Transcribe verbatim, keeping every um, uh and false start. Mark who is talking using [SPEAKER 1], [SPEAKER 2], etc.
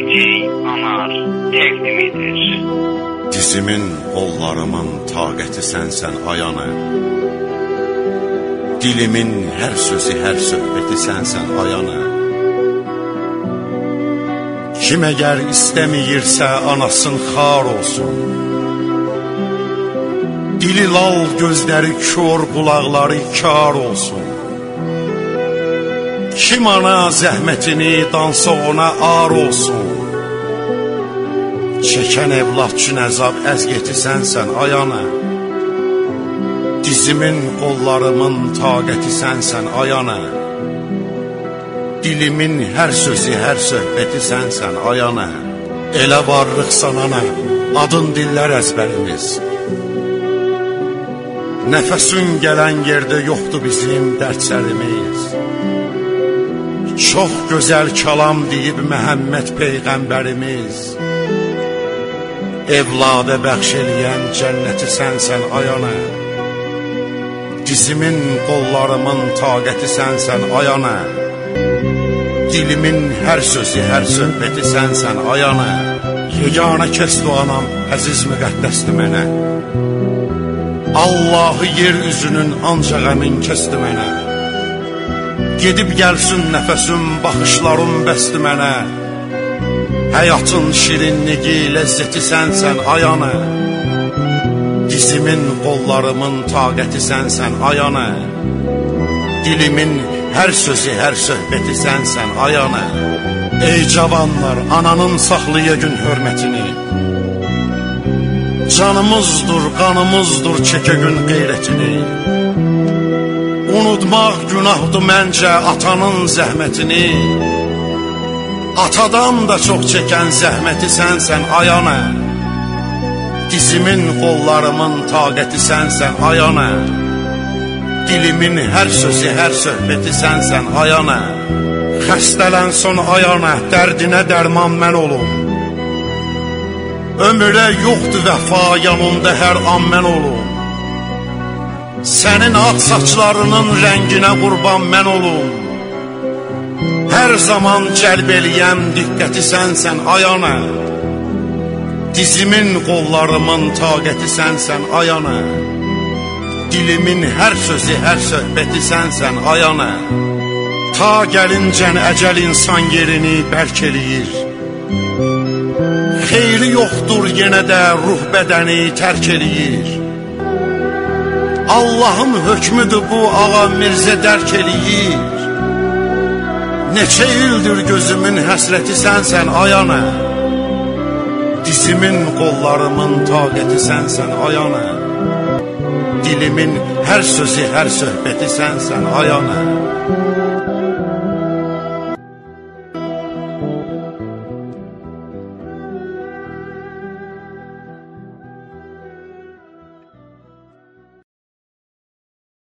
[SPEAKER 1] çiçək anar təqdimidir.
[SPEAKER 2] Dizimin, qollarımın taqəti sənsən ayanə. Dilimin hər sözü, hər söhbəti sənsən ayanə. Kim əgər istəməyirsə anasın xar olsun. Dili lal, gözləri kör, qulaqları kar olsun. Kim ana zəhmətini dansa ona ar olsun. Çəkən evlad üçün əzab əzgəti sənsən ayanə. Dizimin, qollarımın taqəti sənsən ayanə. Dilimin hər sözü, hər söhbəti sənsən ayanə. Elə varlıq sanana, adın dillər əzbərimiz. Nəfəsün gələn yerdə yoxdur bizim dərdlərimiz. Çox gözəl kəlam deyib Məhəmməd Peyğəmbərimiz. Evladə bəxş eləyən cənnəti sənsən ayanə. Dizimin, qollarımın taqəti sənsən ayanə. Dilimin hər sözü, hər söhbəti sənsən ayanə. Yeganə kəsdi anam, əziz müqəddəsdir mənə. Allahı yer üzünün ancaq əmin kəsdi mənə. Gedib gəlsin nəfəsim, baxışlarım bəsdi mənə. Həyatın şirinliği, ləzzəti sənsən ayanə. Dizimin, qollarımın taqəti sənsən ayanə. Dilimin hər sözü, hər söhbəti sənsən ayanə. Ey cavanlar, ananın saxlaya gün hörmətini. Canımızdır, qanımızdır, çəkə gün qeyrətini. Unutmaq günahdır məncə atanın zəhmətini. Atadan da çox çəkən zəhməti sənsən ayanə. Dizimin, qollarımın taqəti sənsən ayanə. Dilimin hər sözü, hər söhbəti sənsən ayanə. Xəstələnsən ayanə, dərdinə dərman mən olum. Ömrə yoxdur vəfa, yanımda hər an mən olum. Sənin ağ saçlarının rənginə qurban mən olum. Hər zaman cəlb eləyəm diqqəti sənsən ayanə. Dizimin, qollarımın taqəti sənsən ayanə. Dilimin hər sözü, hər söhbəti sənsən ayanə. Ta gəlincən əcəl insan yerini bərk eləyir. Xeyri yoxdur yenə də ruh bədəni tərk eləyir. Allahın hökmüdür bu, ağa Mirzə dərk eləyir. Neçə ildir gözümün həsrəti sənsən ayanə. Dizimin, qollarımın taqəti sənsən ayanə. Dilimin hər sözü, hər söhbəti sənsən ayanə.